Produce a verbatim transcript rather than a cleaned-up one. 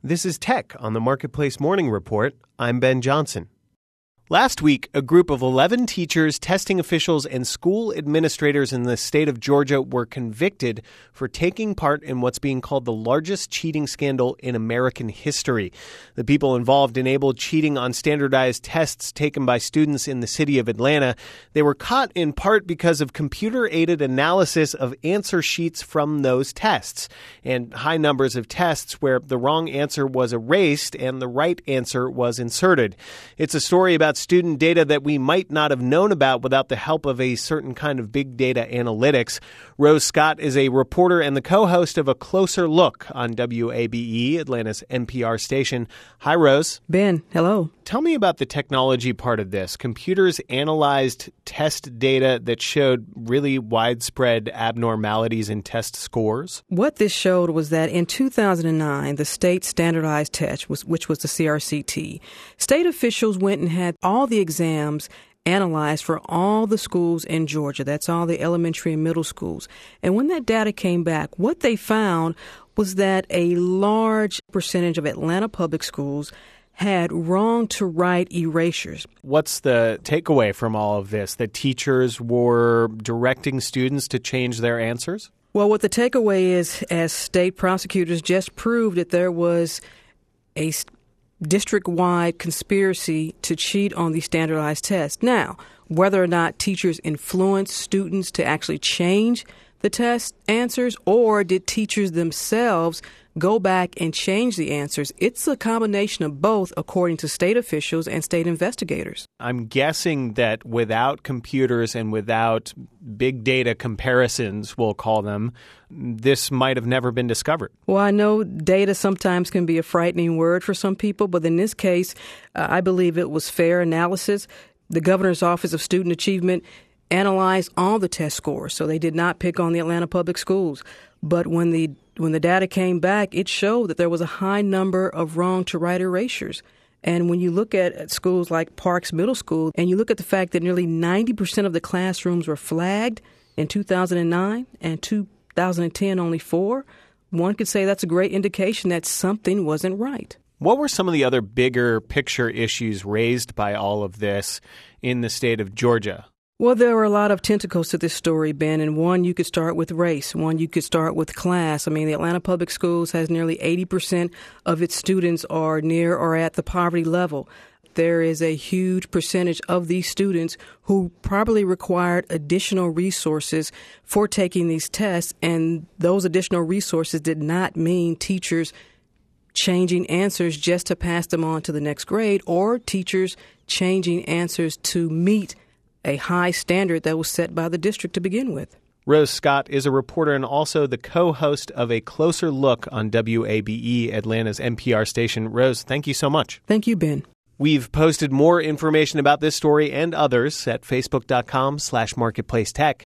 This is Tech on the Marketplace Morning Report. I'm Ben Johnson. Last week, a group of eleven teachers, testing officials, and school administrators in the state of Georgia were convicted for taking part in what's being called the largest cheating scandal in American history. The people involved enabled cheating on standardized tests taken by students in the city of Atlanta. They were caught in part because of computer-aided analysis of answer sheets from those tests and high numbers of tests where the wrong answer was erased and the right answer was inserted. It's a story about student data that we might not have known about without the help of a certain kind of big data analytics. Rose Scott is a reporter and the co-host of A Closer Look on W A B E, Atlanta's N P R station. Hi, Rose. Ben, hello. Tell me about the technology part of this. Computers analyzed test data that showed really widespread abnormalities in test scores. What this showed was that in two thousand nine, the state standardized test, which was the C R C T, state officials went and had all the exams analyzed for all the schools in Georgia. That's all the elementary and middle schools. And when that data came back, what they found was that a large percentage of Atlanta public schools had wrong to right erasures. What's the takeaway from all of this? That teachers were directing students to change their answers? Well, what the takeaway is, as state prosecutors just proved, that there was a district-wide conspiracy to cheat on these standardized tests. Now, whether or not teachers influenced students to actually change the test answers, or did teachers themselves go back and change the answers, it's a combination of both, according to state officials and state investigators. I'm guessing that without computers and without big data comparisons, we'll call them, this might have never been discovered. Well, I know data sometimes can be a frightening word for some people, but in this case, uh, I believe it was fair analysis. The Governor's Office of Student Achievement analyzed all the test scores, so they did not pick on the Atlanta public schools. But when the when the data came back, it showed that there was a high number of wrong to right erasures. And when you look at, at schools like Parks Middle School, and you look at the fact that nearly ninety percent of the classrooms were flagged in two thousand nine and two thousand ten only four, one could say that's a great indication that something wasn't right. What were some of the other bigger picture issues raised by all of this in the state of Georgia? Well, there were a lot of tentacles to this story, Ben, and one, you could start with race. One, you could start with class. I mean, the Atlanta Public Schools has nearly eighty percent of its students are near or at the poverty level. There is a huge percentage of these students who probably required additional resources for taking these tests, and those additional resources did not mean teachers changing answers just to pass them on to the next grade, or teachers changing answers to meet a high standard that was set by the district to begin with. Rose Scott is a reporter and also the co-host of A Closer Look on W A B E, Atlanta's N P R station. Rose, thank you so much. Thank you, Ben. We've posted more information about this story and others at facebook.com slash marketplace tech.